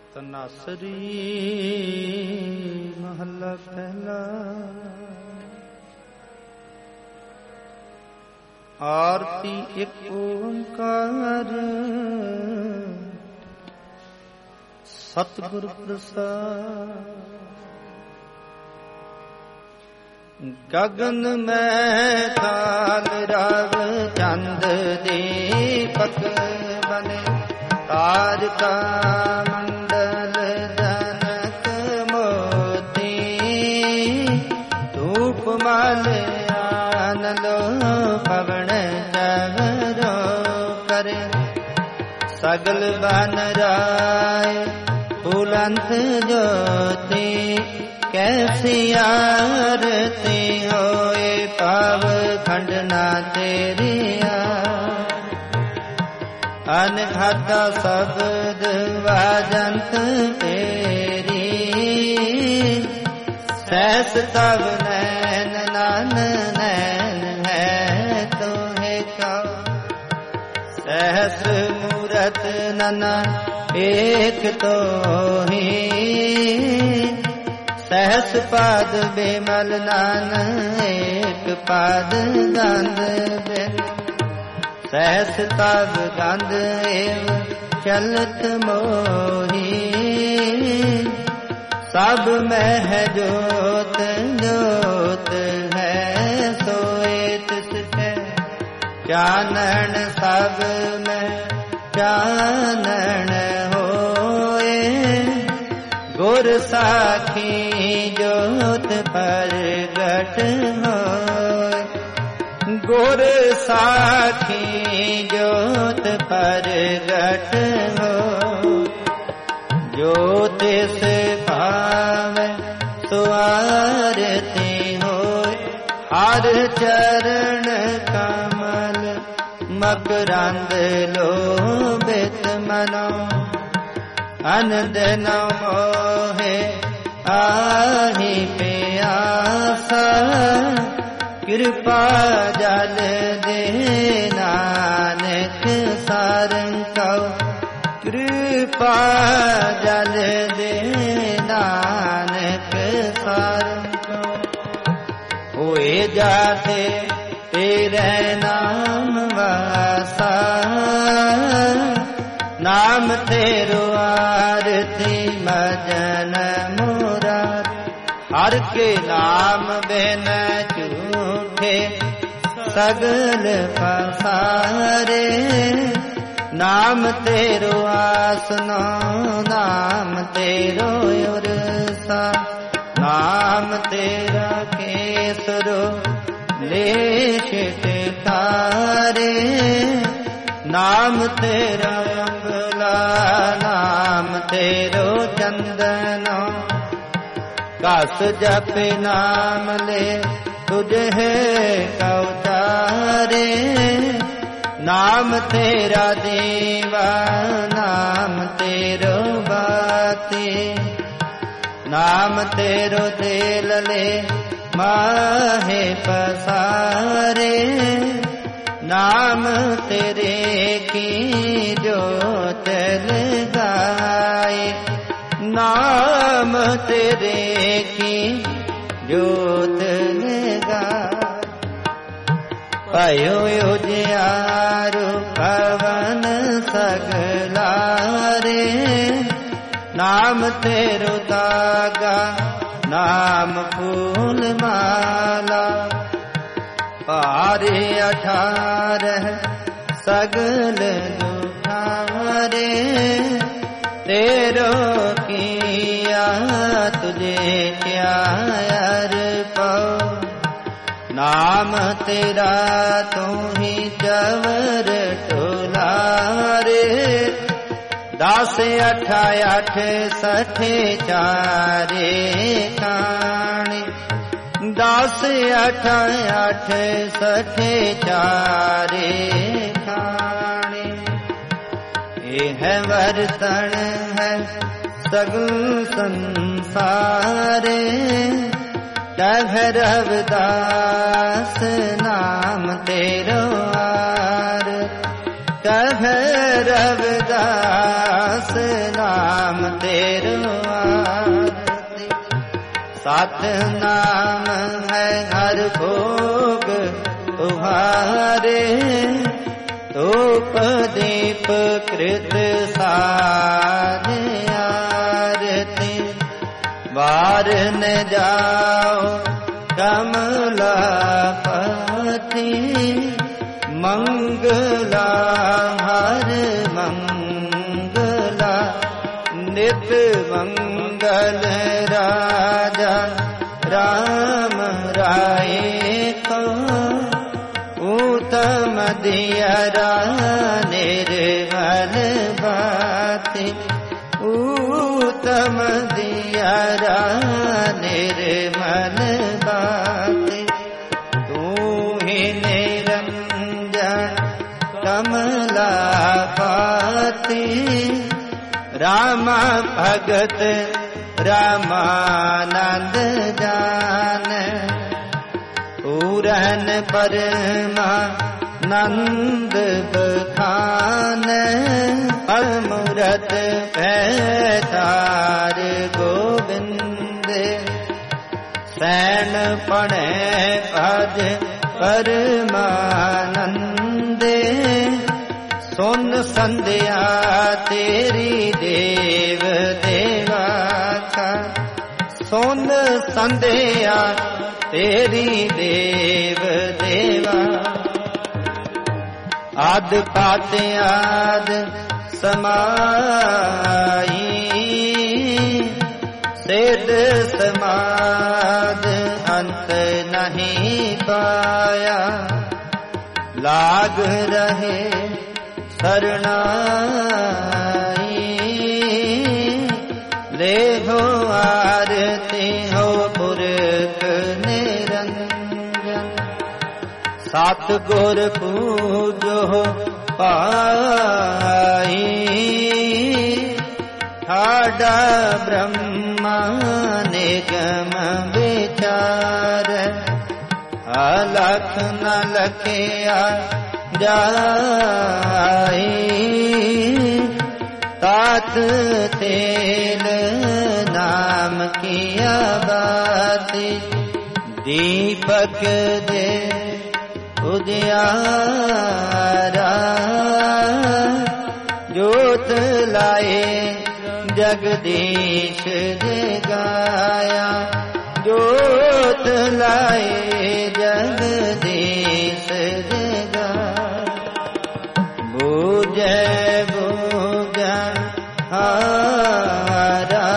ਤਨਾਸਰੀ ਮਹੱਲਾ ਪਹਿਲਾ। ਆਰਤੀ ਇੱਕ ਓੰਕਾਰ ਸਤਿਗੁਰ ਪ੍ਰਸਾਦਿ। ਗਗਨ ਮੈਂ ਤਾਲ ਰਵ ਚੰਦ ਦੀਪਕ ਬਨੇ ਤਾਰਕਾ ਮੰਡਲ ਜਨਕ ਮੋਤੀ ਧੂਪ ਮਲ ਆਨੰਦੋ ਪਵਨ ਚਵਰੋ ਕਰੇ ਸਗਲ ਬਨ ਰਾਏ ਫੁਲੰਤ ਜੋਤੀ ਕੈਸੀ ਆਰਤੀ ਹੋਏ ਪਾਵ ਖੰਡਨਾ ਤੇਰੀਆ। ਅਨਹਤਾ ਸ਼ਬਦ ਵਾਜੰਤ ਤੇਰੀ ਸੈਸ ਤਵ ਨੈਨ ਨਨ ਨੈਨ ਹੈ ਤੋਹਿ ਕਾ। ਸਹਿਸ ਮੂਰਤ ਨਨਾ ਏਕ ਤੋਹੀ ਸਹਿਸ ਪਾਦ ਬੇਮਲ ਨਾਨ ਏਕ ਪਾਦ ਗੰਧ ਬਿਨ। ਸਹਿਸ ਤਬ ਗੰਧ ਏਵ ਚਲਤ ਮੋਹੀ ਸਭ ਮਹਿ ਜੋਤ ਜੋਤ ਹੈ ਸੋਏ ਤਿਸ ਕੈ। ਚਾਨਣ ਸਭ ਮਹਿ ਚਾਨਣ ਹੋਏ ਗੁਰ ਸਾਖੀ ਜੋਤ ਪ੍ਰਗਟ ਹੋਏ। ਗੁਰ ਸਾਖੀ ਜੋਤ ਪ੍ਰਗਟ ਹੋ ਜੋ ਤਿਸ ਭਾਵੈ ਸੋ ਆਰਤੀ ਹੋਏ। ਹਰ ਚਰਨ ਕਮਲ ਮਕਰੰਦ ਲੋਭਿਤ ਮਨੋ ਅਨੰਦ ਨ ਮੋਹੇ ਆਹੀ ਪਿਆਸਾ। ਕਿਰਪਾ ਜਲ ਦੇ ਨਾਨਕ ਸਾਰੰ ਕਉ। ਕਿਰਪਾ ਜਲ ਦੇ ਨਾਨਕ ਸਾਰੰ ਕਉ। ਹੋਏ ਜਾਤੇ ਤੇਰੇ ਨਾਮ ਵਾਸਾ ਨਾਮ ਤੇਰੋ ਆਰਤੀ ਮਜਨ ਮੁਰਾਦ। ਹਰ ਕੇ ਨਾਮ ਬਿਨ ਝੂਠੇ ਸਗਲ ਪਸਾਰੇ। ਨਾਮ ਤੇਰੋ ਆਸਨੋ ਨਾਮ ਤੇਰੋ ਉਰਸਾ। ਨਾਮ ਤੇਰਾ ਕੇਸਰੋ ਲੇਸ਼ ਟਿਕਾਰੇ। ਨਾਮ ਤੇਰਾ ਅੰਗਲਾ ਨਾਮ ਤੇਰੋ ਚੰਦਨੋ। ਘਸ ਜਪ ਨਾਮ ਲੈ ਤੁਝੇ ਕਉ ਚਾਰੇ। ਨਾਮ ਤੇਰਾ ਦੇਵਾ ਨਾਮ ਤੇਰੋ ਬਾਤੀ। ਨਾਮ ਤੇਰੋ ਤੇਲ ਲੈ ਮਾਹੇ ਪਸਾਰੇ। ਨਾਮ ਤੇਰੇ ਕੀ ਜੋਤ ਲਗਾਏ। ਨਾਮ ਤੇਰੇ ਕੀ ਜੋਤ ਲਗਾਏ। ਭਇਓ ਉਜਿਆਰੂ ਪਵਨ ਸਗਲਾਰੇ। ਨਾਮ ਤੇਰੋ ਦਾਗਾ ਨਾਮ ਫੂਲ ਮਾਲਾ। ਭਾਰੇ 18 ਸਗਲ ਦੁਖਾਰੇ। ਤੇਰੋ ਕੀਆ ਤੁਝੇ ਕਿਆ ਅਰਪਉ। ਨਾਮ ਤੇਰਾ ਤੂੰ ਹੀ ਜਵਰ ਟੁਲਾਰੇ। 10 8 8 60 ਚਾਰੇ ਕਾਣੀ। 10 8 8 60 ਚਾਰੇ ਕਾਣੀ। ਇਹ ਵਰਤਣ ਹੈ ਸਗਲ ਸੰਸਾਰੇ। ਕਹ ਰਵਿਦਾਸ ਨਾਮ ਤੇਰੋ ਆਰ। ਕਹ ਰਵਿਦਾਸ ਨਾਮ नाम तेरो आरती। सतनाम है हर भोग तुम्हारे, धूप दीप कृत साध आरती। बार न जाओ कमलापति, मंगला हर मंगला। नित मंगल राजा राम राय को, उत्तम दियरा निर्मल बाती। उत्तम दियरा निर्मल बाती। तू ही निरंजन कमलापति, राम भगत रामानंद जान। पूरन परमानंद बखान, अमृत पैतार गोविंद। सैन पढ़े पद परमानंदे, सुन संध्या तेरी देव देवा का। सुन संध्या तेरी देव देवा। आद पात आद समाई, सिद्ध समाद अंत नहीं पाया। लाग रहे शरणाई, ले हो आरती हो पुरख निरंजन। सात गुर पूजो पाई, ठाडा ब्रह्मा निगम विचार। अलख न लखिया जाई, तात तेल नाम किया बाती। दीपक दे उजियारा, जोत लाए जगदीश जगाया। जोत लाए जगदीश जगाया। बूझे बूझन हारा,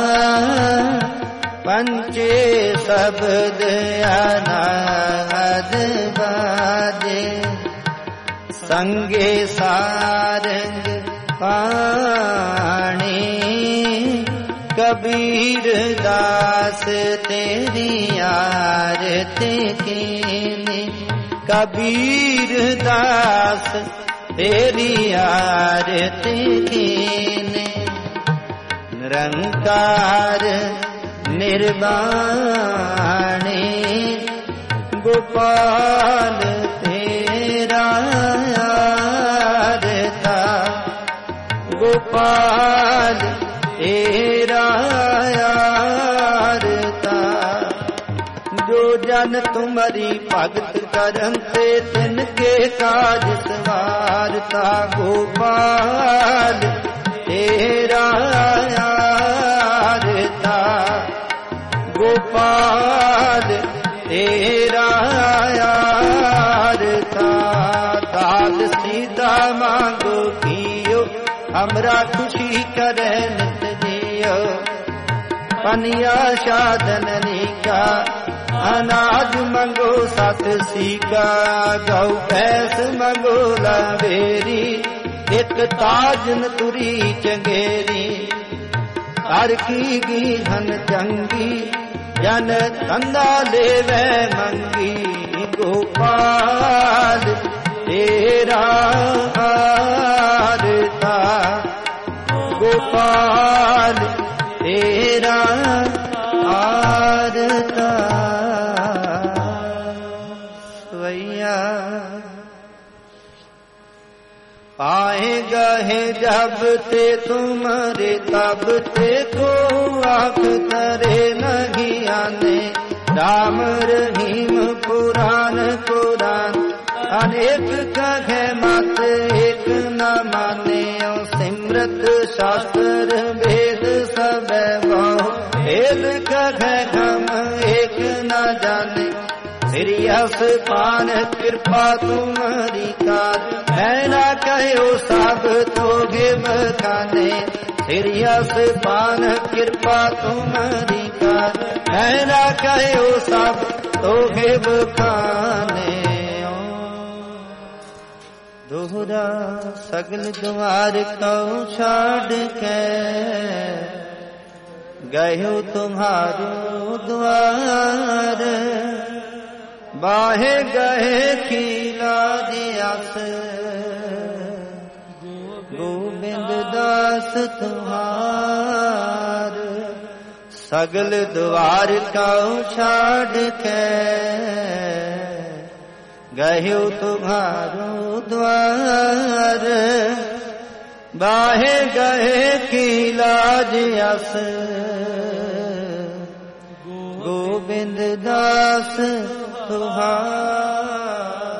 पंचे शब्द अनाहद बाजे। संगे सारंग पाणी, कबीर दास तेरी आरती कीनी। कबीर दास तेरी आरती कीनी। निरंकार निर्वाणी, गोपाल तेरा आरता। गोपाल तेरा आरता। जो जन तुम्हारी भगत करते, तिनके काज सवारता। गोपाल तेरा आरता। गोपाल तेरा आरता। दाल सीधा मांगो कियो, हमरा खुशी करे नित जियो। पनिया साधननी का, अनाज मंगो सत सीका। गौ भैंस मंगो लावेरी, एक ताजन तुरी चंगेरी। हर की धन चंगी, जन धंधा लेवे मंगी। गोपाल तेरा आरता। गोपाल तेरा आरता। आए गहे जब ते तुम्हारे तब ते को आँख तरे नहीं आने। राम रहीम पुराण पुराण अनेक कहे मत एक न माने। सिमरत शास्त्र वेद सब बहु भेद कहे हम एक न जाने। सिरियस पान कृपा तुम्हारी काज मैं ना कहो सब तोगे बखाने। सिरियस पान कृपा तुम्हारी काज मैं ना कहो सब तोगे बखाने। दोहरा सगल द्वार को छाड़ के गयो तुम्हारो द्वार। बाहे गए खीला दियास गोविंद दास तुम्हार। सगल द्वार को छाड़ के गयो तुम्हारो द्वार। बाहे गए खीला दियास गोविंद दास तुम्हार।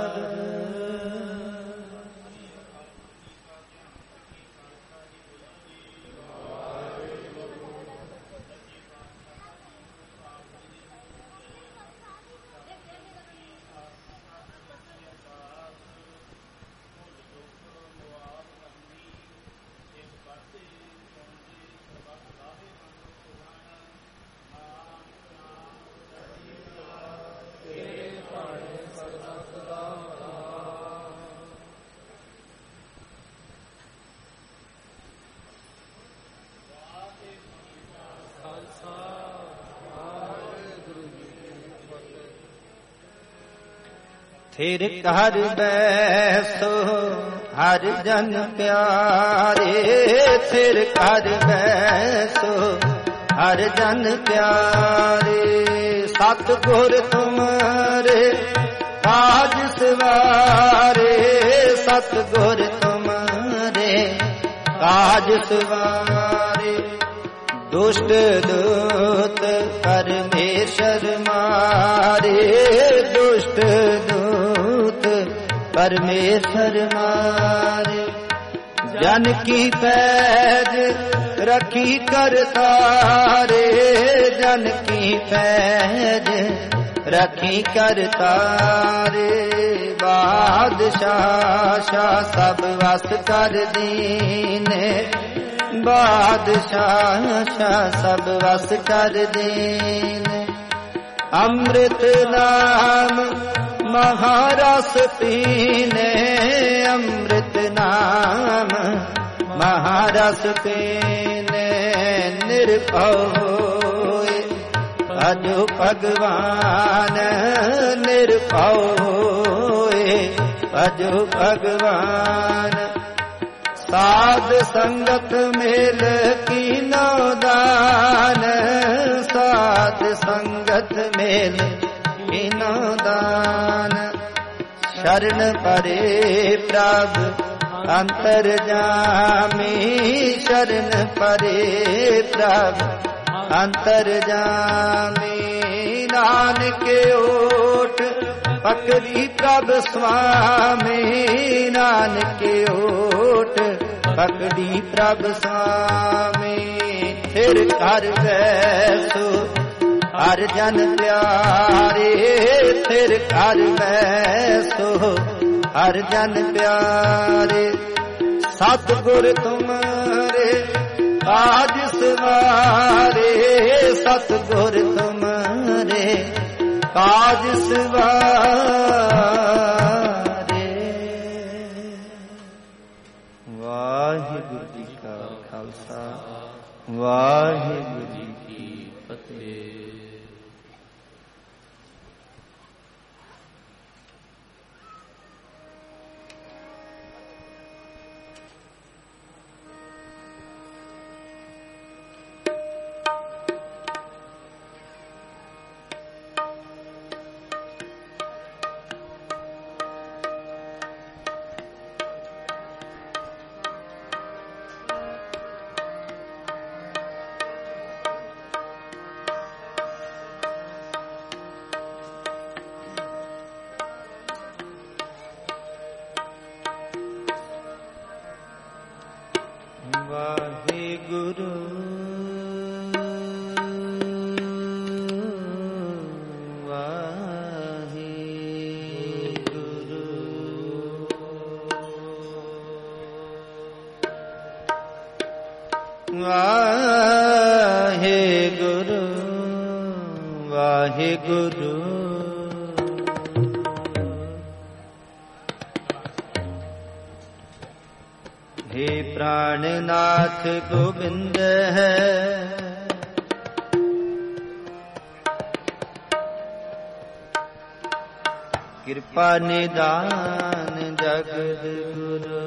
फिर कर बैसो हर जन प्यारे। फिर कर बैसो हर जन प्यारे। सतगुर तुम्हारे काज सवारे। सतगुर तुम्हारे काज सवारे। दुष्ट दूत परमेश्वर मारे। दुष्ट दूत परमेश्वर मारे। जन की पैज रखी करतारे। जन की पैज रखी करतारे। बादशाह शाह सब वस कर दीने। बादशाह शाह सब वस कर दीने। अमृत नाम महारस पीने। अमृत नाम महारस पीने। निर्भय होए भजो भगवान। निर्भय होए भजो भगवान। साध संगत मेल की नौदान। साध संगत मेल की नौदान। शरण परे प्रभु अंतर्जामी। शरण परे प्रभु अंतर्जामी। नानक ओट पकड़ी प्रभु स्वामी। नानक ओट पकड़ी प्रभु स्वामी। फिर कर बैसो हर जन प्यारे। फिर कर बैसो हर जन प्यारे। सतगुर तुम्हारे काज सवारे। सतगुर तुम्हारे काज सवारे। वाहिगुरु जी का खालसा वाहिगुरु जी की फतेह। वाहे गुरु वाहे गुरु। हे प्राणनाथ गोविंद है, कृपा निदान जगत गुरु।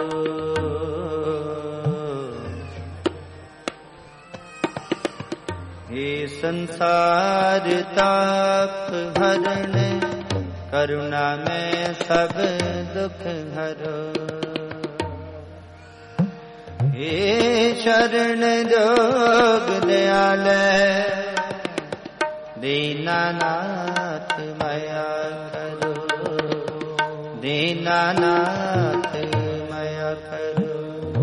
हे संसार ताप हरण, करुणा में सब दुख हरो। हे शरण जोग दयाल, दीनानाथ माया करो। दीनानाथ माया करो।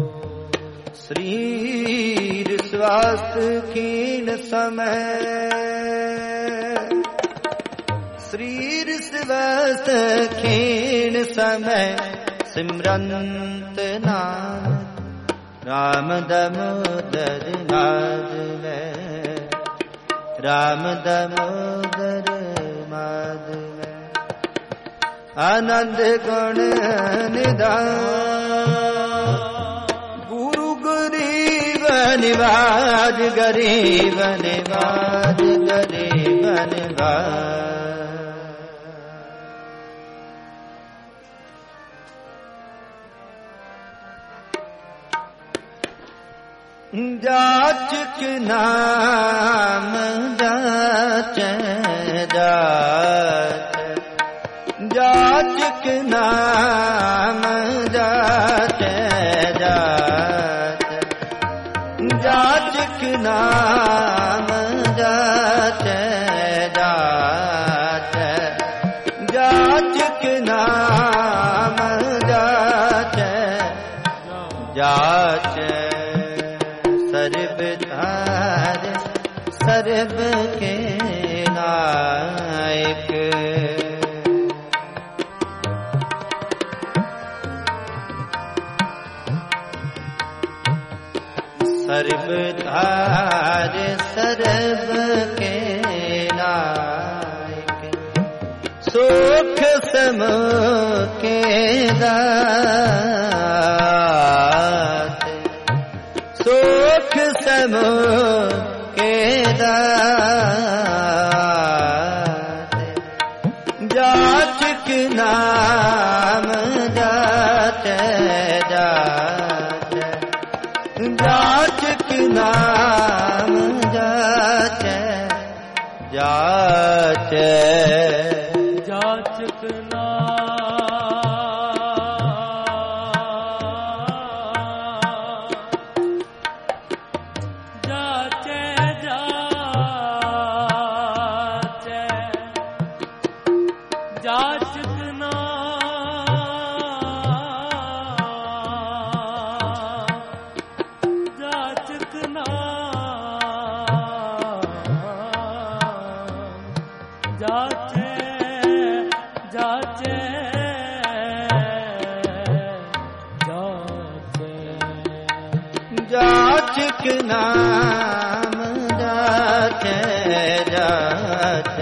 शरीर स्वास्थ्य क्षीण समय, शरीर स्वास्थ्य क्षीण समय, सिमरंत नाम राम दामोदर माधव। राम दामोदर माधव। आनंद गुण निधान, गुरु गरीब निवाज। गरीब निवाज गरीब निवाज। जाचक नाम जाचे जाच। जाचक नाम जाचे जाच। जाचक नाम जाचे जाच। जाचक नाम जाचे जाच। सर्वधार सर्व के नायक, सर्वधार सर्व के नायक। सुख समूह के दात, सुख समूह के दात। जाचक नाम जाचे जाच। जाचक नाम जाचे जाच। जाचक जाचक नाम जाचे जाच।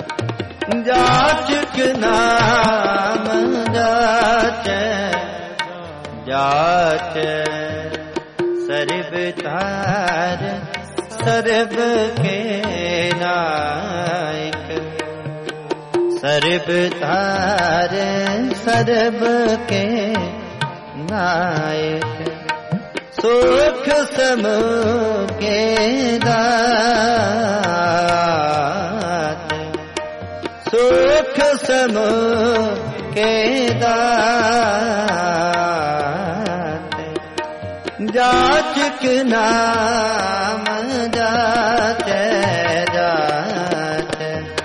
जाचक नाम जाचे जाच। सर्वधार सर्व के नायक, सर्वधार सर्व के नायक। सुख समूह के दात, सुख समूह के दात। जाचक नाम जाचे जाच।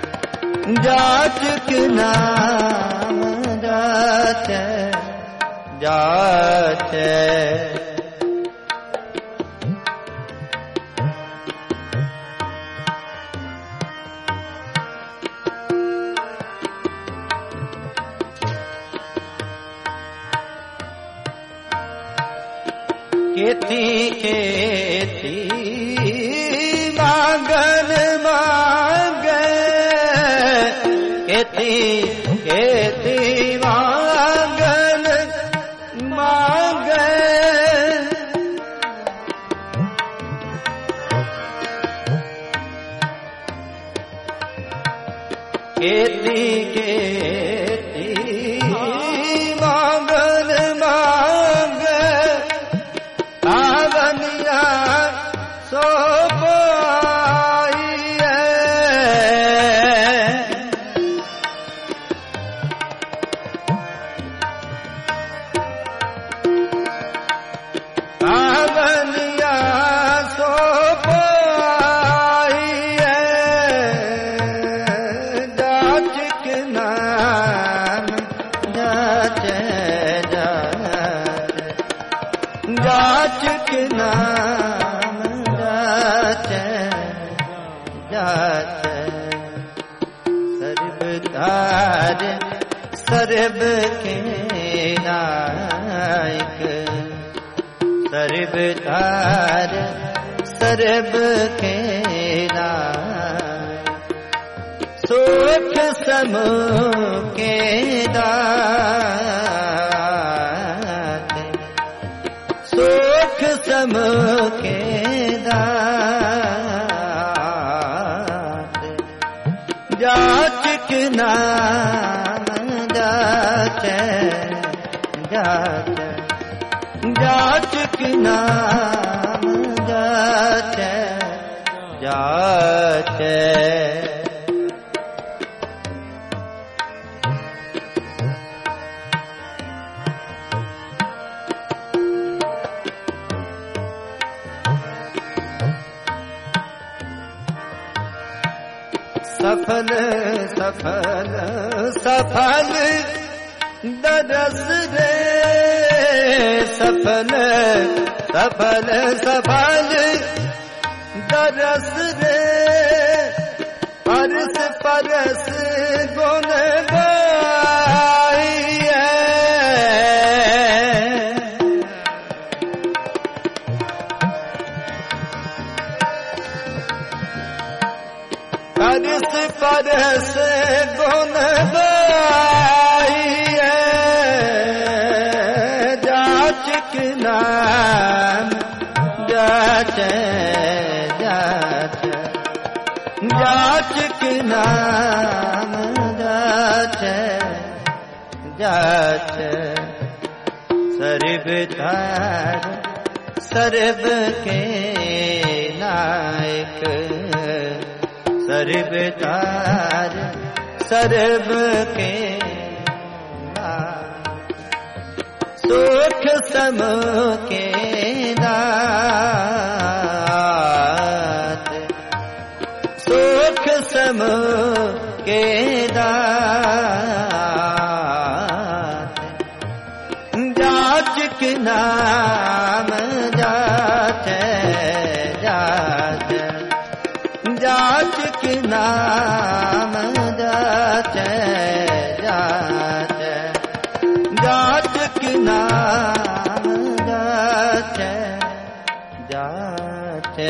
जाचक नाम जाचे जाच। केती केती मांगन मांगे, केती केती मांगन मांगे, केती केती मांगन मांगे, कावनिया सो पाइए, कावनिया सो पाइए, जाचक नाम जाचे जाचक नाम जाचे जाचे, सर्वधार सर्व के नायक, सर्वधार सर्व के नायक, सुख समूह के दाते, सुख समूह के दाते, जाचक नाम जाचे जाचे, जाचक नाम जाचे जाचे, सफल सफल सफल दरस रे, सफल सफल सफल दरस रे, परस परस गुण गाइए, परस परस गुण गाइए, जाचक नाम जाचे जाचे, जाचक नाम जाचे जाचे, सर्वधार सर्व के नायक, सर्वधार सर्व के नायक, सुख समूह के दाते, सुख समूह के दाते, जाचक नाम जाचे जाचे, जाचक नाम जाचे जाचे, जाचक नाम जाचे जाचे,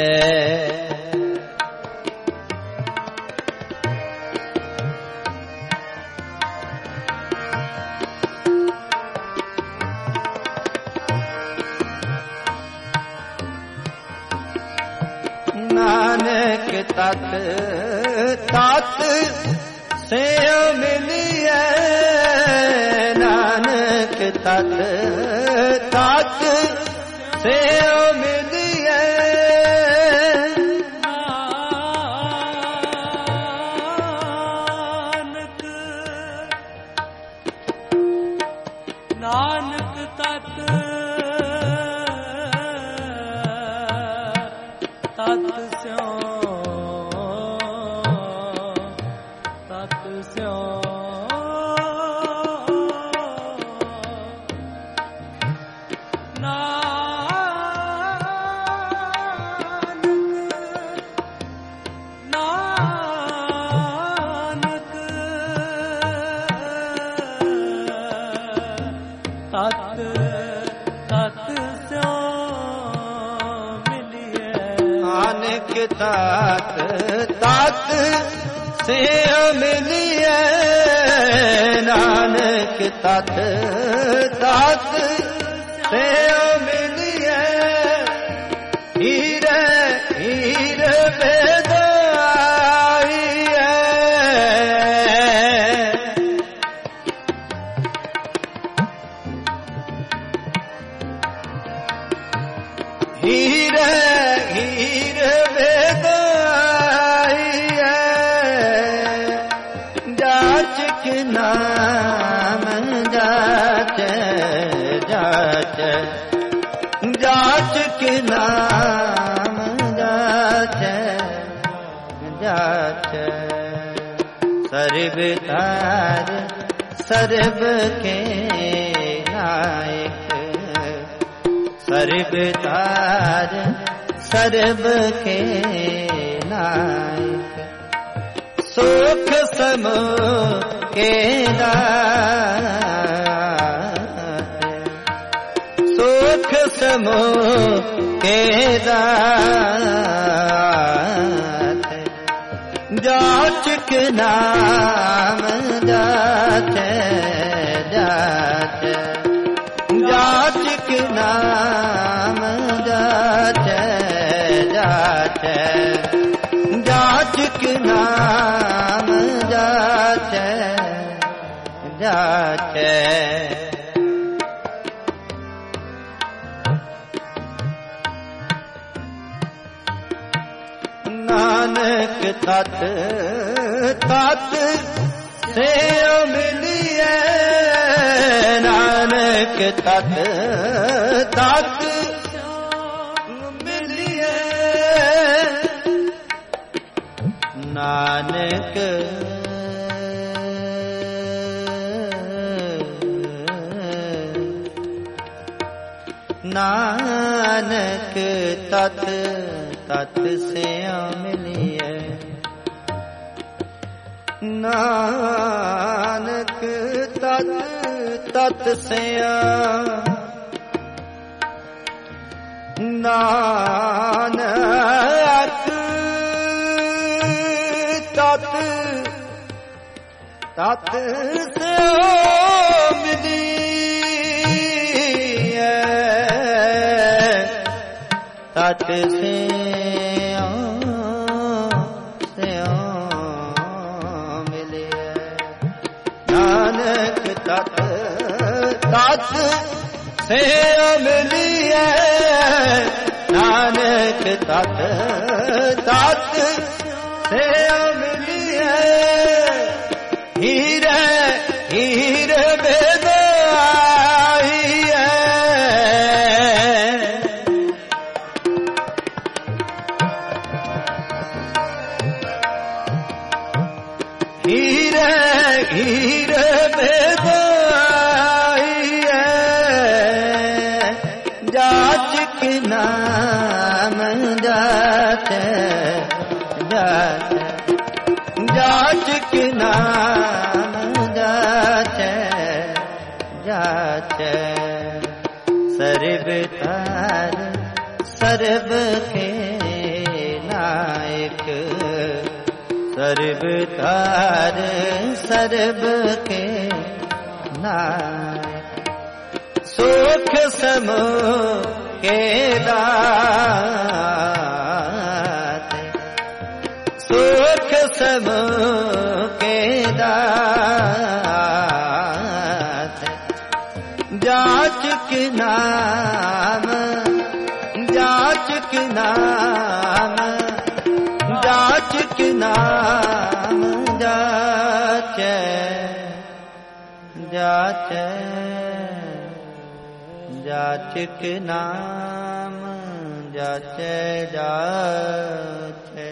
नानक तत तत से मिलिए, नानक तत तत से मिलिए, नानक तत तत स्यो तत स्यो, तत तत स्यो तात तात से मिलिए नानक तात तात से मिलिए हीरे हीरे बेदाइए हीरे हीरे बेदाइए जाच के नाम जाच जाच जाच के नाम जाच जाच सर्व तार सर्व के नायक सर्व तार सर्व के नायक सुख समूह के दाते सुख समूह के दाते जाच के नाम जाते जाते जाच के नाम जाते जाते जाच के नाम जाचे जाचे नानक तत तत से मिलिए नानक तत तत मिलिए नानक नानक तत तत से मिलिए नानक तत तत से नानक तत तत से मिलिए तत से मिलिए नानक तत तत से मिलिए नानक तत तत से मिलिए हीरे हीरे बेदाइए हीरे हीरे बेदाइए जाच के नाम जाते जाते जाच के नाम जाचे जाचे सर्व तार सर्व के नायक सर्व तार सर्व के नायक सुख समूह के दाते सुख समूह के दाते जाच के नाम जाच के नाम जाच के नाम जाचे जाचे जाच के नाम जाचे जाचे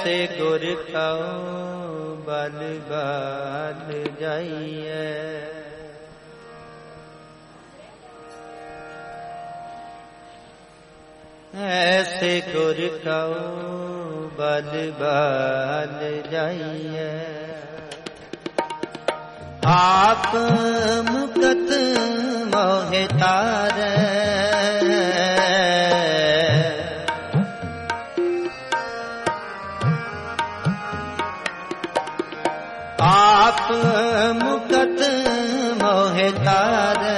ऐसे गुर कहो बल बाल जाइए। ऐसे गुर कहो बल बाल जाइए। आप मुकत मोहे तारे, आप मुकत मोहे तारे।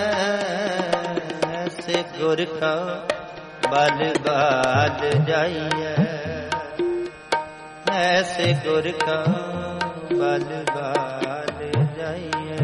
ऐसे गुर कहो बल बाल जाइए। ऐसे गुर कहो बल बाल जाइए।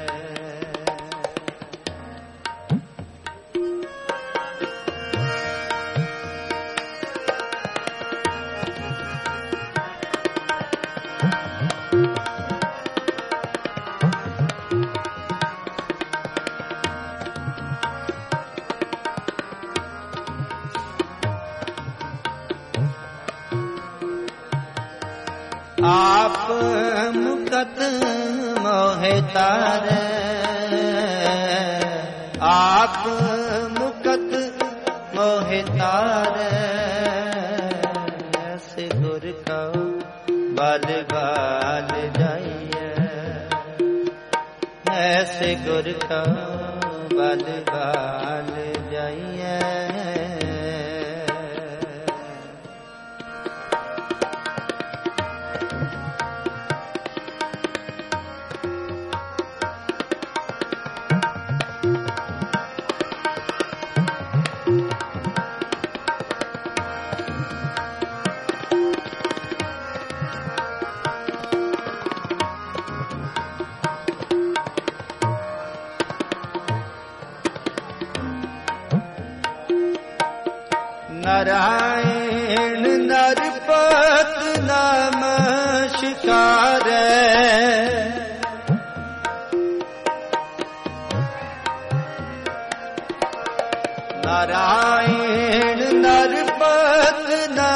आप मुकत मोहे तारे, आप मुकत मोहे तारे। ऐसे गुर कहो बल बाल जाइए। ऐसे गुर कहो बल बाल जाइए। नारायण नरपत नमस्कार। नारायण नरपत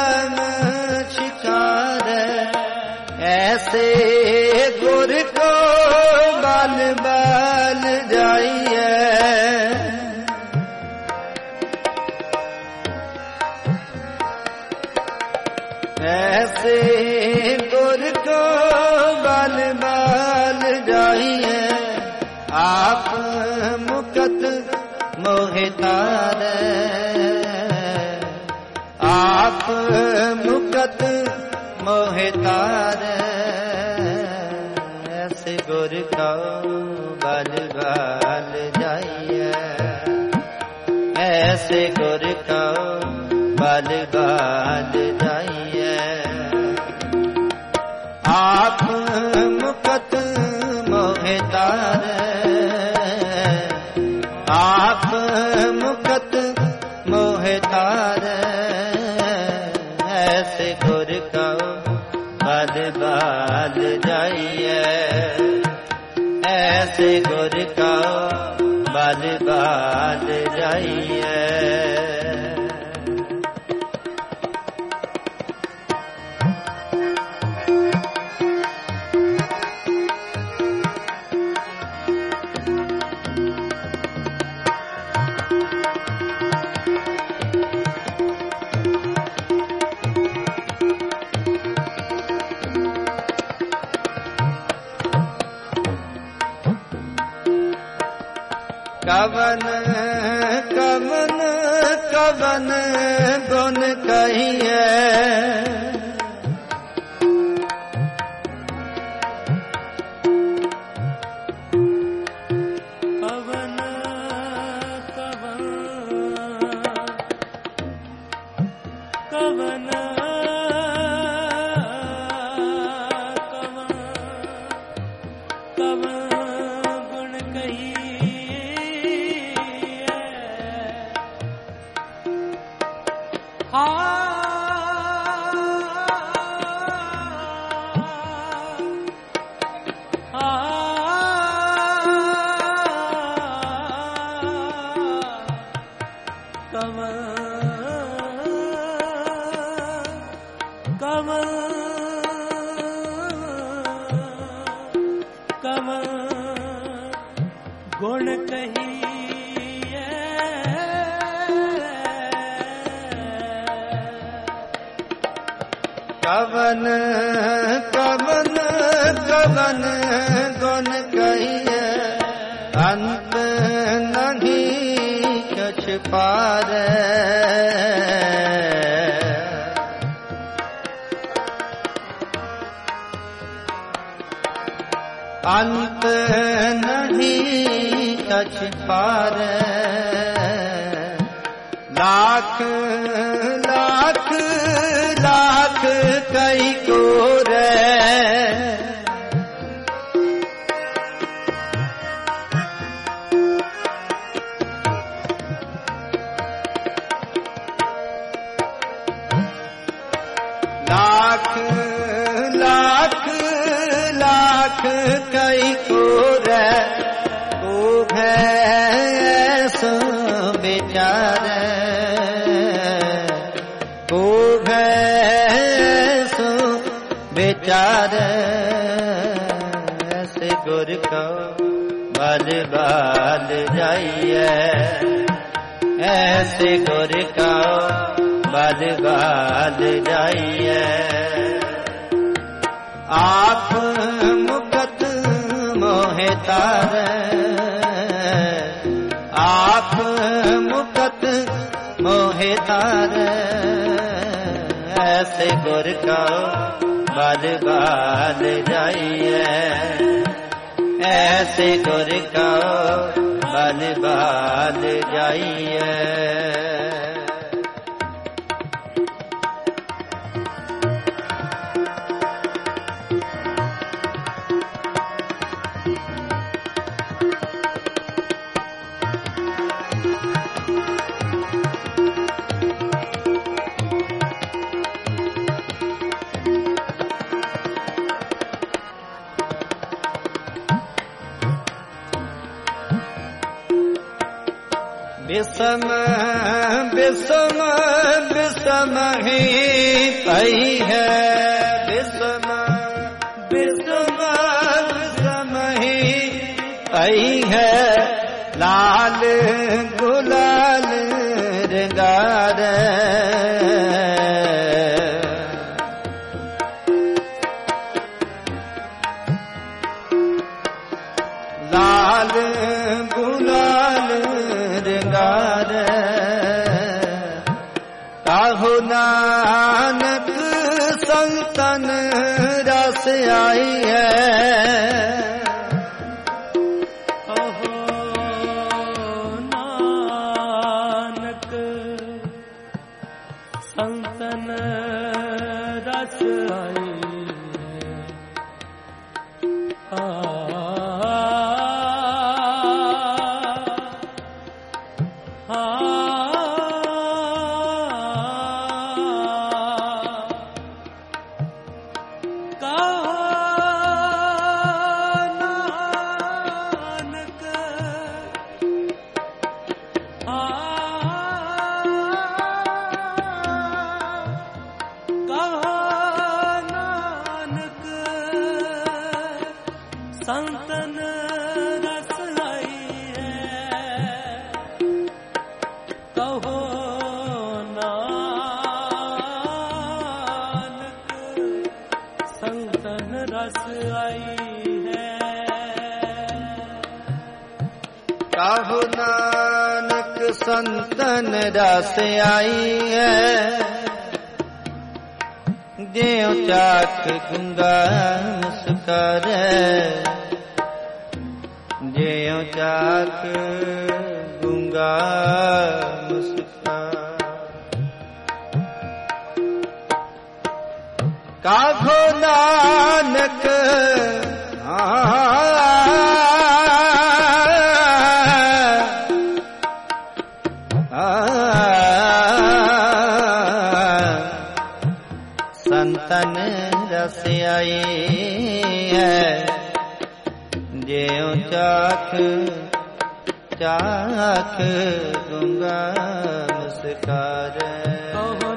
नमस्कार। ऐसे गुर को बल बाल जाइए। ऐसे गुर को बल बाल जाइए। आप मुकत मोहे तारे, आप मुकत मोहे तारे। ऐसे गुर को बल बाल जाइए। ऐसे गुर को बल बाल जाइए। आप मुकत मोहे तारे, आप मुकत मोहे तारे। ऐसे गुर कहो बल बाल जाइए। ऐसे गुर कहो बल बाल जाइए। कवन कवन कवन गुण कहिए। कवन कवन कवन कवन गुण कहिए कवन कवन कवन गुण कहिए अंत नहीं कछ पारे अंत नहीं कछ पारे लाख लाख लाख कई को रे लाख लाख लाख कई को रे को भैसो बेचारे को भैसो बेचारे ऐसे गुर को बाल बाल जाइए ऐसे गुर को बाल बाल जाइए आप मुकत मोहे तारे आप मुकत मोहे तारे ऐसे गुर का बाल बाल जाइए ऐसे गुर का बाल बाल जाइए विषम विषम विषम ही पई है विषम विषम विषम ही पई है लाल गुलाल रंगार लाल गुलाल रंगार काहु नानक संतन रस आई है कहो नानक संतन रस आई संतन रस आई है कहो नानक संतन रस आई है काहु नानक संतन रस आई है ज्यों चाख गुंगा मुस्कारे ज्यों चाख गुंगा मुस्कारे काहु नानक संतन रस आई है ज्यों चाख चाख गुंगा मुस्कारे कहो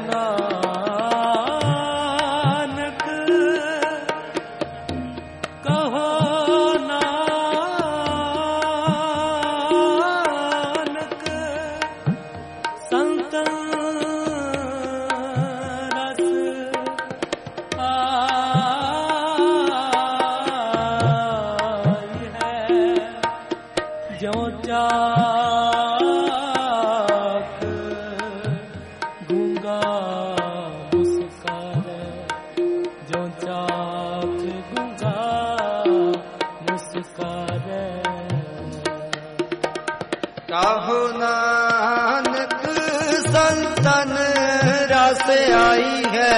नानक कहो नानक ज्यों चाक गूंगा मुस्कारे, ज्यों चाक गूंगा मुस्कारे। काहो नानक संतन रस आई है,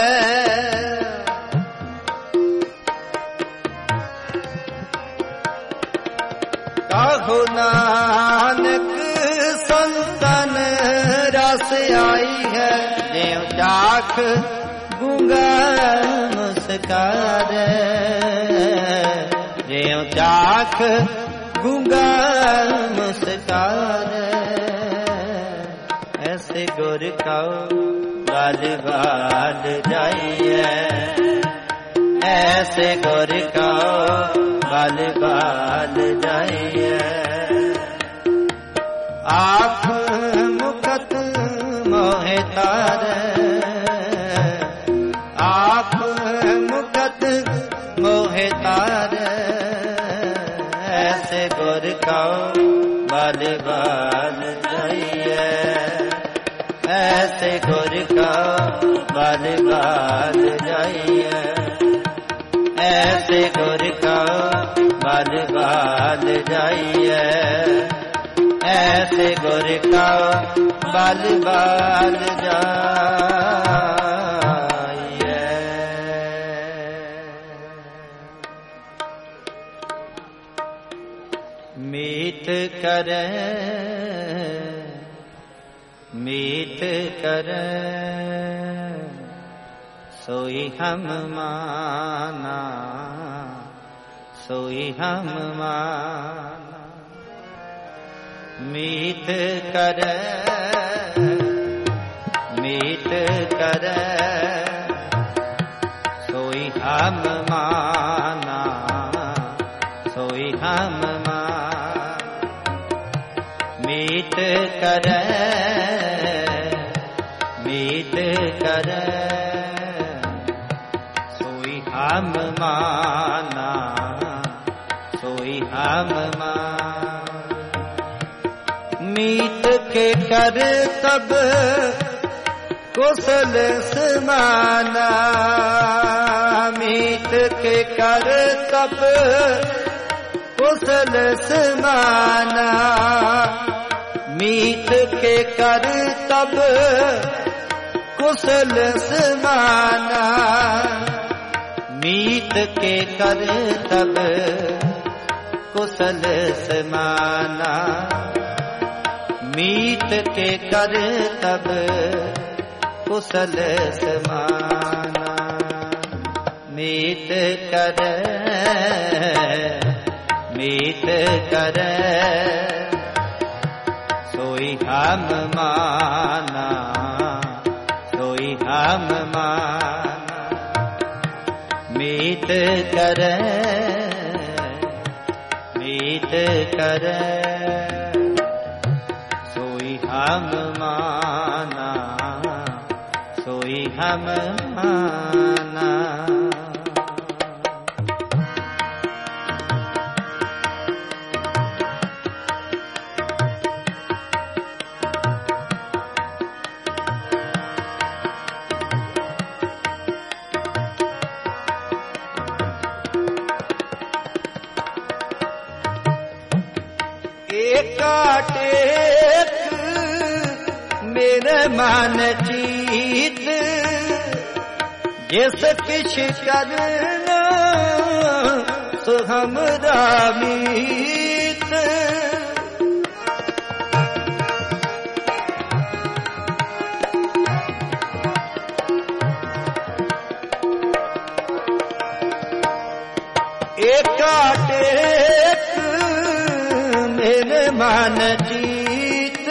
काहो नानक संतन रस आई है। ज्यों चाख गूंगा मुस्कारे, ज्यों चाख गूंगा मुस्कारे। ऐसे गुर का बाल बाल जाइए, ऐसे गुर का बाल बाल जाइए। आँख मुकत मोहे तारे, आँख मुकत मोहे तारे। ऐसे गुर का बाल बाल जाइए, ऐसे गुर का बाल बाल जाइए, ऐसे गुर का बाल बाल जाइए, ऐसे गुर का बाल बाल जाइए। मीत करे, मीत करे, सोई हम माना, सोई हम माना। मीत करे, मीत करे, सोई हम माना, सोई हम माना। मीत करे, मीत करे, सोई हम माना, सोई हम माना। मीत के कर तब कुशल समाना, मीत के कर तब कुशल समाना। मीत के कर तब कुशल समाना, मीत के कर तब कुशल समाना। मीत के कर तब कुशल समाना। मीत कर, मीत कर, सोई हम माना, सोई हम माना। मीत कर, मीत कर, सोई हम माना, सोई हम माना। टेक मेरे मन चीत, जिस किश करना सो हमरा मीत। एका टेक मेरे मन चीत,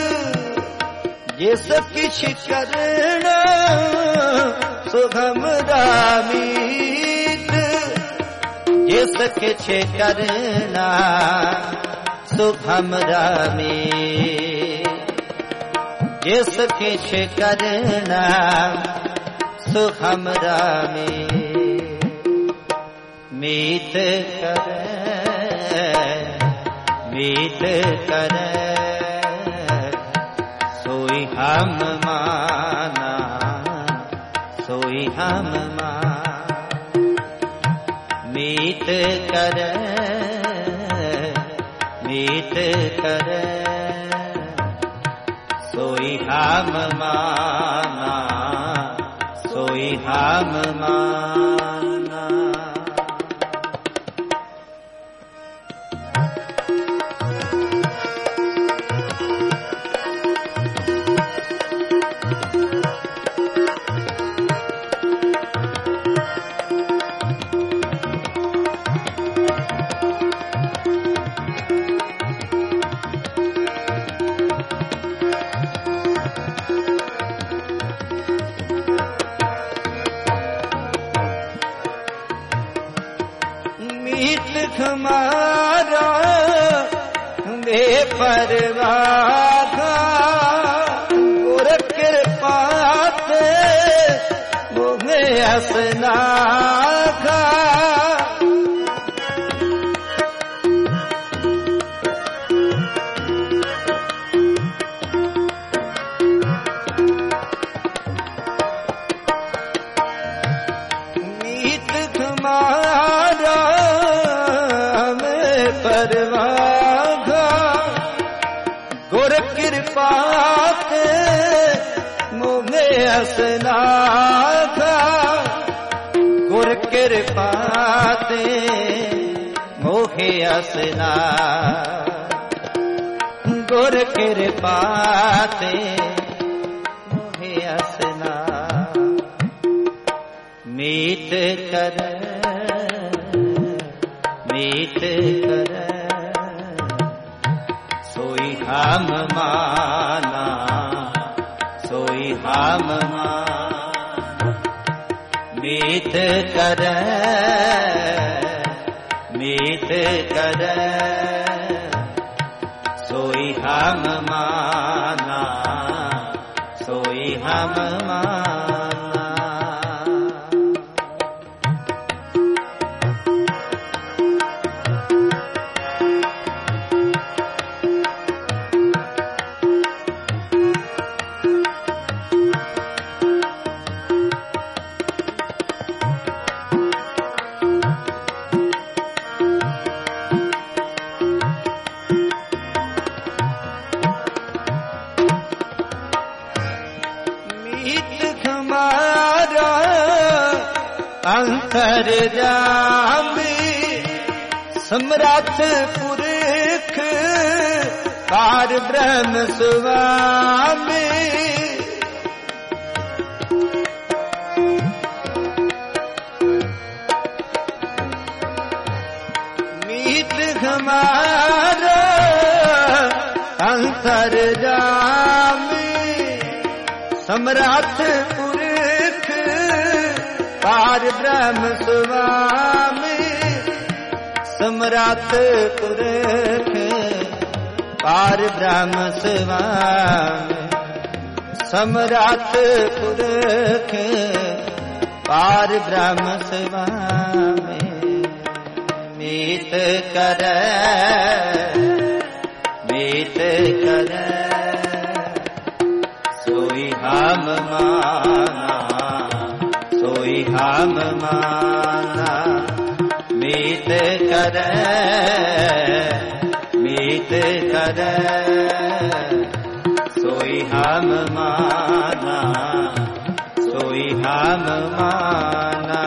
जिस किश करना सो हमरा मीत। जिस किछ करना सो हमरा मीत। जिस किछ करना सो हमरा मीत। मीत करे, मीत करे सोई हम माना, सोई हम माना। मीत करे मीत करे सोई हम माना, सोई हम माना। हमारा बेपरवाह गुर कृपा से मुझे हंसना था। मीत तुम्हारा परवागा गुर कृपा से मुझे हंसना था। गुर कृपा से मुझे हंसना, गुर कृपा से मुझे हंसना। मीत कर मीत कर सोई हम माना, सोई हम माना। मीत कर मीत कर सोई हम माना, सोई हम माना। हमारा अंतर्यामी सम्राट पुरख पार ब्रह्म स्वामी। मीत हमारा अंतर्यामी सम्राट पुरख पार ब्रह्म स्वामी। सम्राट पुरख पार ब्रह्म स्वामी। सम्राट पुरख पार ब्रह्म स्वामी। मीत कर मीत कर सोई हम माना, सोई हम माना। मीत कर मीत कर सोई हम माना, सोई हम माना।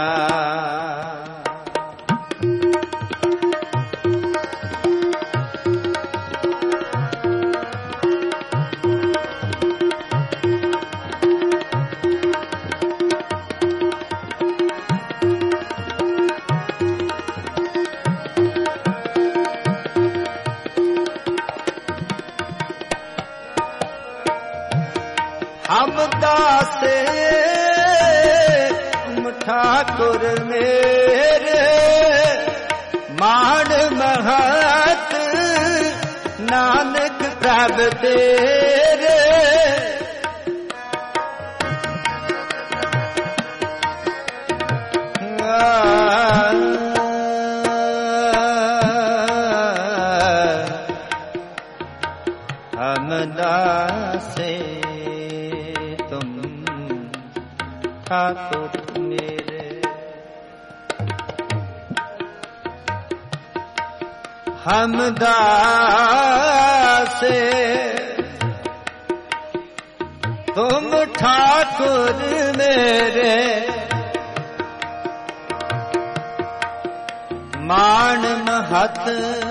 हम दासे ठाकुर मेरे मान महत नानक प्रभ तेरे। दासे तुम ठाकुर मेरे। हम दासे तुम ठाकुर मेरे। मान महत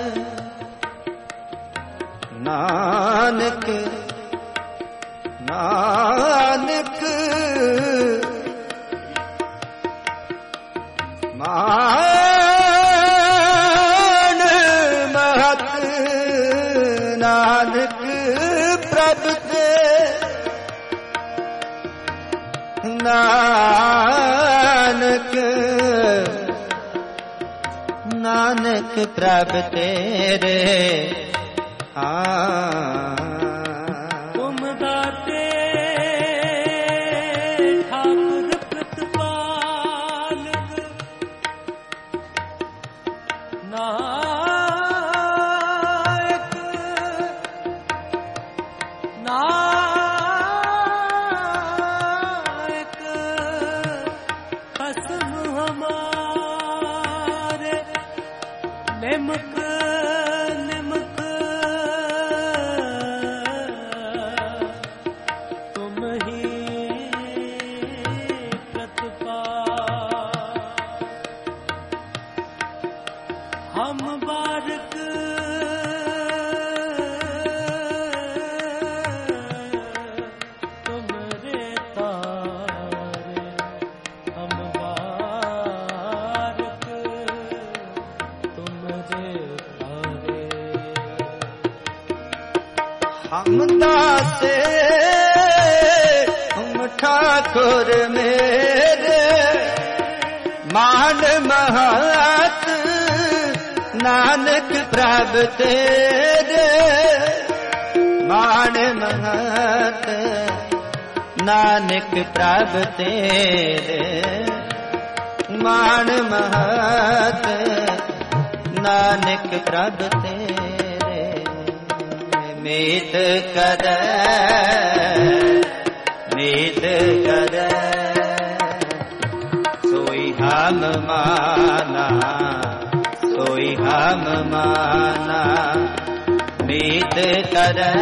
नानक नानक मान महत नानक प्रभ ते नानक नानक प्रभ तेरे। तुम दाते ठाकुर प्रतिपालक नायक नायक खसम हमारे निमक हम दासे तुम ठाकुर मेरे। मान महत नानक प्रभ तेरे। मान महत नानक प्रभ तेरे। मान महत नानक प्रभ तेरे। मीत करे सोई हम माना सोई हम माना। मीत करे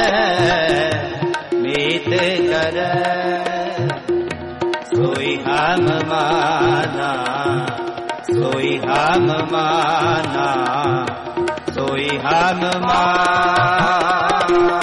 सोई हम माना सोई हम माना सोई हम माना।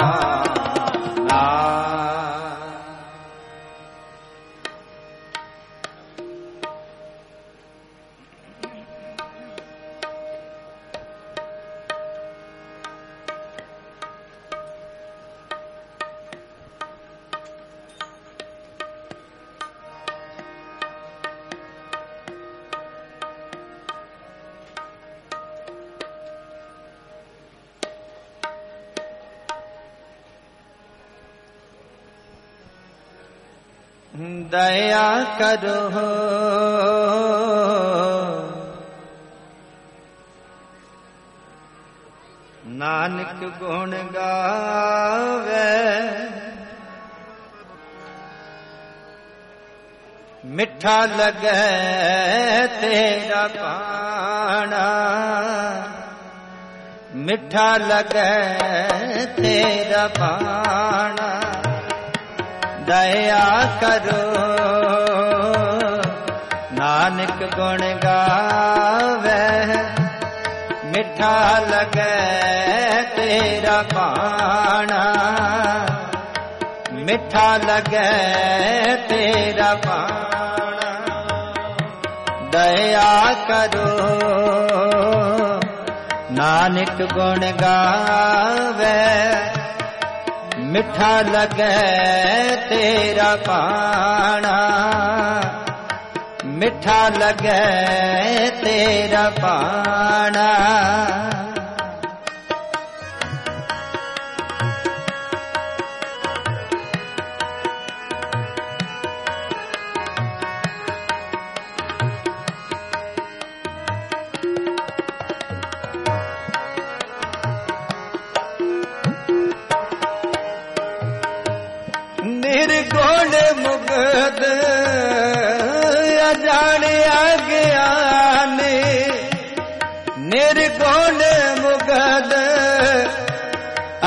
दया करो नानक गुण गावे। मिठा लगे तेरा पाना। मिठा लगे तेरा पाना। दया करो नानक गुण गावे। मिठा लगे तेरा पाना। मिठा लगे तेरा पाना। दया करो नानक गुण गावे। मिठा लगे तेरा पाना। मिठा लगे तेरा पाना।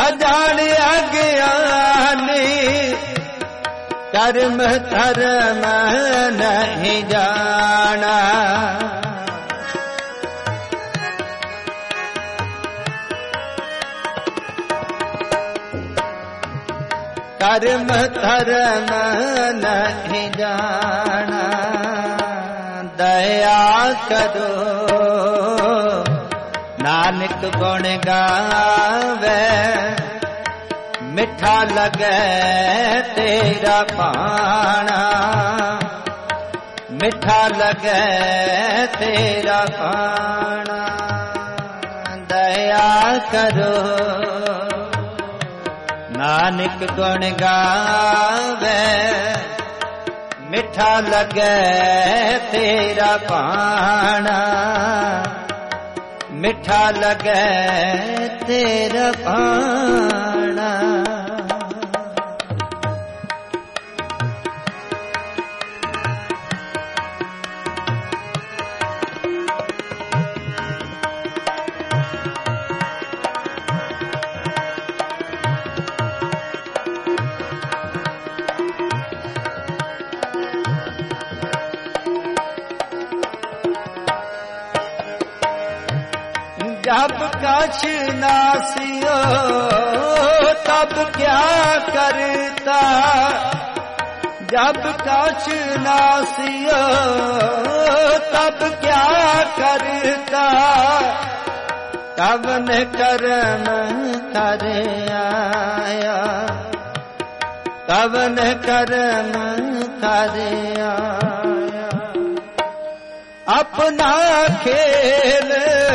जान अज्ञानी कर्म धर्म नहीं जाना। कर्म धर्म नहीं जाना। दया करो नानक गुण गावे मिठा लगे तेरा पाना। मिठा लगे तेरा पाना। दया करो नानक गुण गावे मिठा लगे तेरा पाना। मिठा लगे तेरा पाना। जब कछ नासियो तब क्या करता। जब कछ नासियो तब क्या करता। कवन कर्म कर आया। कवन कर्म कर आया। अपना खेल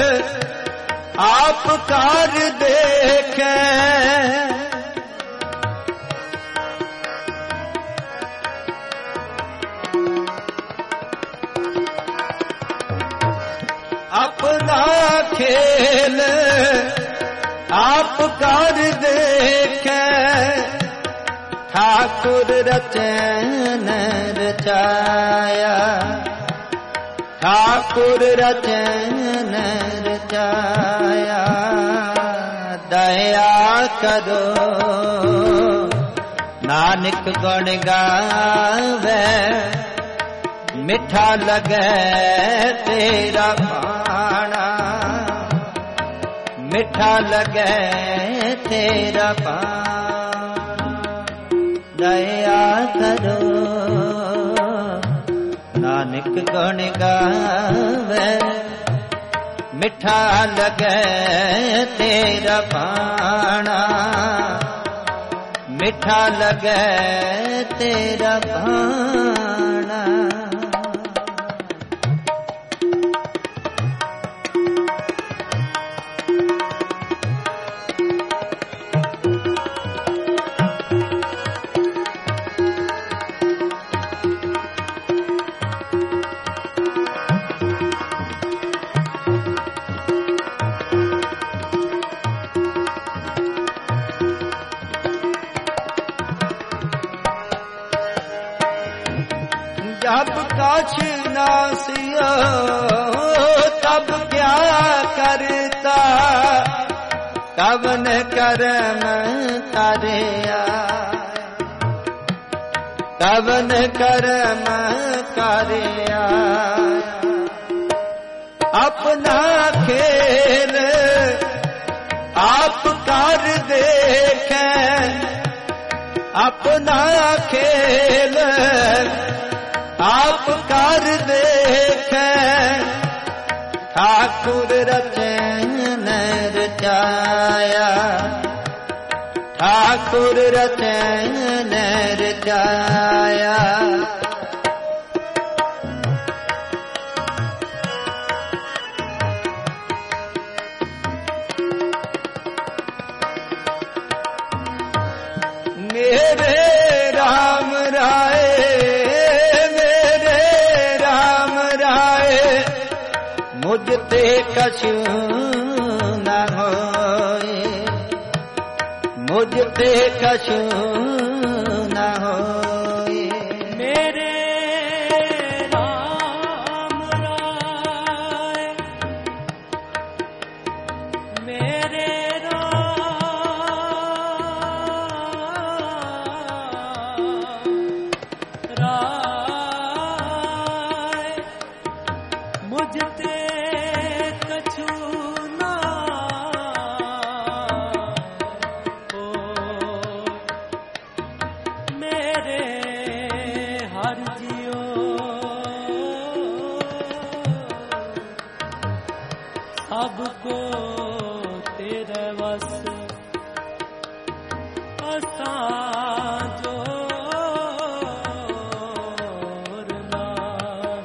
आप कर देखे। अपना खेल आप कर देखे। ठाकुर रचन रचाया। ठाकुर रचन रचाया। दया करो नानक गुण गावे मिठा लगे तेरा पाना। मिठा लगे तेरा पाना। दया करो नानक गुण गावे मिठा लगे तेरा पाना। मिठा लगे तेरा पाना। जब कछ नासियो तब क्या करता। कवन कर्म कर आया। कवन कर्म कर आया। अपना खेल आप कर देखे। अपना खेल आप कर देखे। ठाकुर रचन रचाया। ठाकुर रचन रचाया। मेरे राम राय। मुझ ते कछु न होए। मुझ ते कछु न होए। मेरे राम राय। मेरे राम ਅਸਾਂ ਜੋਰ ਲਾਗ।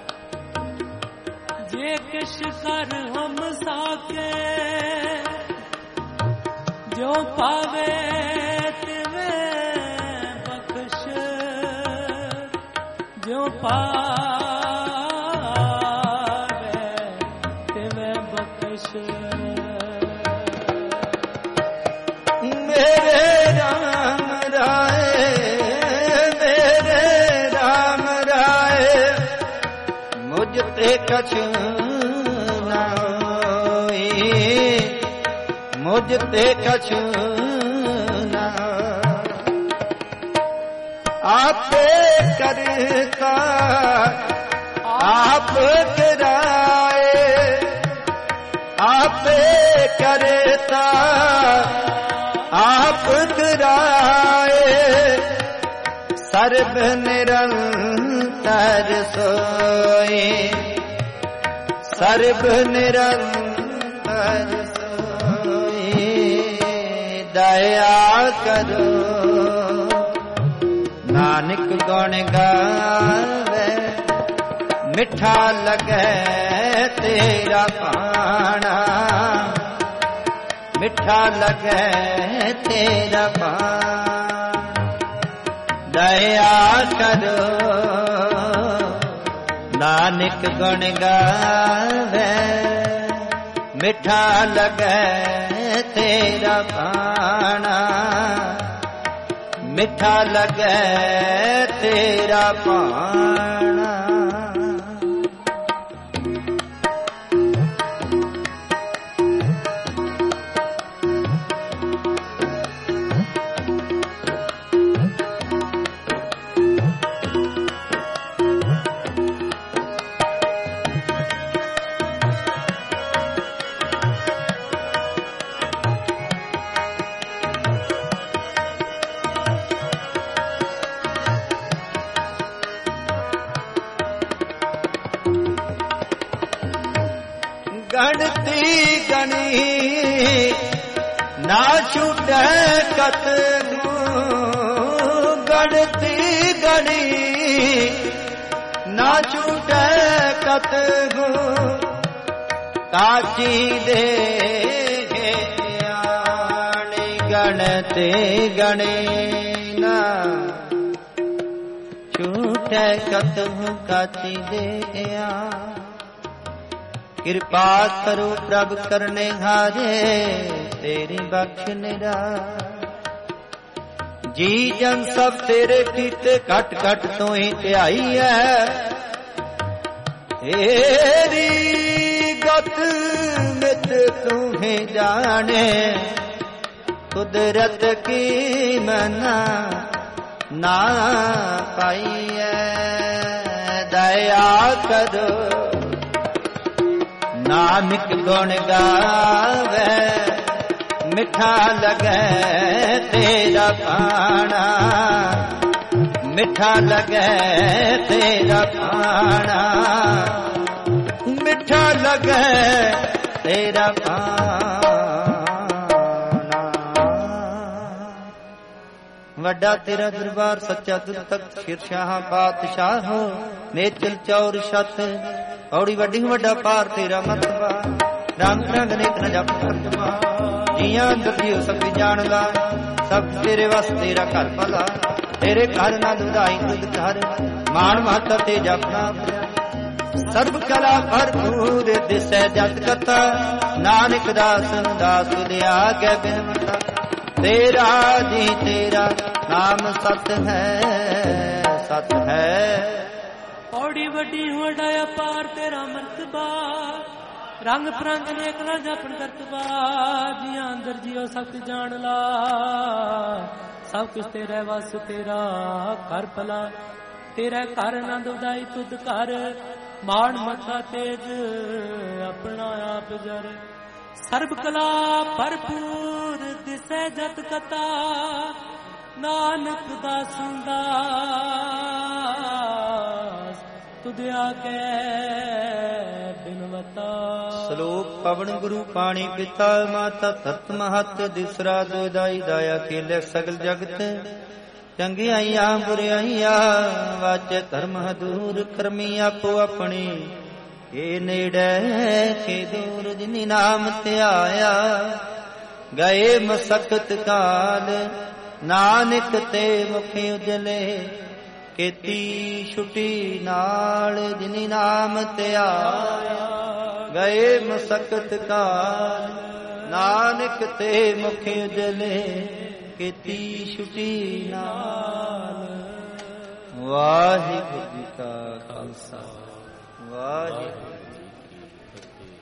ਜੇ ਕਿਛ ਕਰ ਹਮ ਸਾਕੇ ਜੋ ਪਾਵੇ ਤਿਵੇਂ ਬਖਸ਼, ਜੋ ਪਾਵੇ ਤਿਵੇਂ ਬਖਸ਼। ਮੇਰੇ ਰਾਮ ਰਾਏ, ਮੇਰੇ ਰਾਮ ਰਾਏ, ਮੁਝ ਤੇ ਕਛੁ ਨਾ ਹੋਈ, ਮੁਝ ਤੇ ਕਛੁ ਨਾ। ਆਪੇ ਕਰਤਾ ਆਪ ਕਰਾਏ, ਆਪੇ ਕਰਤਾ ਆਪ ਕਰਾਏ। ਸਰਬ ਨਿਰੰਤਰ ਸੋਏ, ਸਰਬ ਨਿਰੰਤਰ ਸੋਏ। ਦਇਆ ਕਰੋ ਨਾਨਕ ਗੁਣ ਗਾਵੇ, ਮਿੱਠਾ ਲਗੈ ਤੇਰਾ ਭਾਣਾ, ਮਿੱਠਾ ਲਗੈ ਤੇਰਾ ਭਾਣਾ। ਦਇਆ ਕਰੋ ਨਾਨਕ ਗੁਣ ਗਾਵੇ, ਮਿੱਠਾ ਲਗੈ ਤੇਰਾ ਭਾਣਾ, ਮਿੱਠਾ ਲਗੈ ਤੇਰਾ ਭਾਣਾ। ਗਣਤੀ ਗਣੀ ਨਾ ਛੁਟੈ ਕਤਨੂ, ਗਣਤੀ ਗਣੀ ਨਾ ਛੁਟੈ ਕਤਨੂ। ਕਾਚੀ ਦੇ ਗਿਆਨੀ ਗਣਤੀ ਗਣੀ ਨਾ ਛੁਟੈ ਕਤਨੂ, ਕਾਚੀ ਦੇ ਗਿਆਨੀ। ਕਿਰਪਾ ਕਰੋ ਪ੍ਰਭ ਕਰਨੇ ਹਾਰੇ, ਤੇਰੀ ਬਖਸ਼ ਨਿਰਾਲ। ਜੀ ਜਨ ਸਭ ਤੇਰੇ ਕੀਤੇ ਘਟ ਘਟ ਤੋਂ ਹੀ ਧਿਆਈ ਹੈ। ਤੇਰੀ ਗਤ ਮਿਤ ਤੂੰ ਹੀ ਜਾਣੇ, ਕੁਦਰਤ ਕੀ ਮਨਾ ਨਾ ਪਾਈ ਹੈ। ਦਇਆ ਕਰੋ ਨਾਨਕ ਗੁਣ ਗਾਵੇ, ਮਿੱਠਾ ਲਗੈ ਤੇਰਾ ਭਾਣਾ, ਮਿੱਠਾ ਲਗੈ ਤੇਰਾ ਭਾਣਾ, ਮਿੱਠਾ ਲਗੈ ਤੇਰਾ ਭਾਣਾ। ਵੱਡਾ ਤੇਰਾ ਦਰਬਾਰ ਸੱਚਾ ਦੁੱਧ ਤਖਤ ਸ਼ਿਰਸ਼ਾਹ ਪਾਤਸ਼ਾਹ, ਨੇਚਲ ਚੌਰ ਛਤ ਔੜੀ ਵੱਡੀ ਵੱਡਾ ਪਾਰ ਤੇਰਾ ਮਤਬਾ। ਰਾਮ ਰੰਗ ਨੇਕ ਨ ਜਪ ਕਰਤਮਾ, ਜੀਆਂ ਦੁਖੀਓ ਸਭ ਜਾਣਦਾ, ਸਭ ਤੇਰੇ ਵਸ ਤੇਰਾ ਘਰ ਭਲਾ। ਤੇਰੇ ਘਰ ਨਾ ਦੁਧਾਈ ਤੁਧ ਘਰ, ਮਾਣ ਮਾਤਾ ਤੇ ਜਪਨਾ। ਸਰਬ ਕਲਾ ਭਰਪੂਰ ਦਿਸੈ ਜਤ ਕਥਾ, ਨਾਨਕ ਦਾਸ ਦਾਸ ਦਿਆਗੈ ਬਿਨਵੰਤਾ। ਤੇਰਾ ਜੀ ਤੇਰਾ ਨਾਮ ਸਤ ਹੈ, ਸਤ ਹੈ। ਔੜੀ ਵੱਡੀ ਵੱਡਾ ਅਪਾਰ ਤੇਰਾ ਮਰਤਬਾ, ਰੰਗ ਪ੍ਰੰਗ ਨੇਕ ਨਾ ਜਪਨ ਕਰਤਬਾ। ਜੀਆਂ ਅੰਦਰ ਜੀਓ ਸਭ ਜਾਣ ਲਾ, ਸਭ ਕੁਛ ਤੇਰਾ ਵਸ ਤੇਰਾ ਘਰ ਭਲਾ। ਤੇਰਾ ਘਰ ਆਨੰਦ ਉਦਾਈ ਤੁਧ ਘਰ, ਮਾਣ ਮੱਥਾ ਤੇਜ ਆਪਣਾ ਆਪ ਜਰ। ਸਰਬ ਕਲਾ ਭਰਪੂਰ ਦਿਸੈ ਜਤ ਕਥਾ, ਨਾਨਕ ਦਾਸ ਦਾਸ ਤੁਧ ਆਕੇ ਬਿਨਵਤਾ। ਸ਼ਲੋਕ ਪਵਨ ਗੁਰੂ ਪਾਣੀ ਪਿਤਾ ਮਾਤਾ ਧਰਤ ਮਹਤ ਦਿਸਰਾ ਦੁਇਦਾਈ ਦਾਇਆ ਖੇਲੇ ਸਗਲ ਜਗਤ ਚੰਗਿਆਈਆਂ ਬੁਰਿਆਈਆਂ ਵਾਚੇ ਧਰਮ ਹਦੂਰ ਕਰਮੀ ਆਪੋ ਆਪਣੀ ਇਹ ਨੇੜੇ ਕੇ ਦੂਰ ਜਿਨੀ ਨਾਮ ਧਿਆਇਆ ਗਏ ਮਸਕਤ ਕਾਲ ਨਾਨਕ ਤੇ ਮੁਖ ਉਜਲੇ ਕੀਤੀ ਛੁਟੀ ਨਾਲ ਜਿਨੀ ਨਾਮ ਧਿਆਇਆ ਗਏ ਮਸਕਤ ਕਾਲ ਨਾਨਕ ਤੇ ਮੁਖ ਉਜਲੇ ਕੀਤੀ ਛੁਟੀ ਨਾਲ। ਵਾਹਿਗੁਰੂ ਜੀ ਕਾ ਖਾਲਸਾ ਵਾਹਿਗੁਰੂ